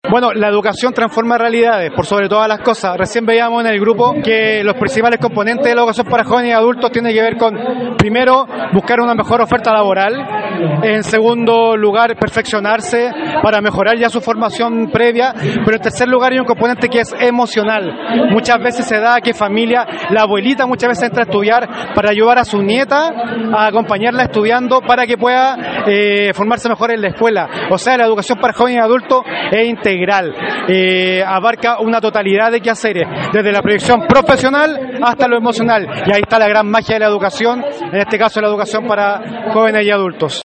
Bueno, la educación transforma realidades, por sobre todas las cosas. Recién veíamos en el grupo que los principales componentes de la educación para jóvenes y adultos tienen que ver con, primero, buscar una mejor oferta laboral, en segundo lugar, perfeccionarse para mejorar ya su formación previa, pero en tercer lugar hay un componente que es emocional. Muchas veces se da que familia, la abuelita muchas veces entra a estudiar para ayudar a su nieta, a acompañarla estudiando para que pueda formarse mejor en la escuela. O sea, la educación para jóvenes y adultos es integral, abarca una totalidad de quehaceres, desde la proyección profesional hasta lo emocional, y ahí está la gran magia de la educación, en este caso la educación para jóvenes y adultos.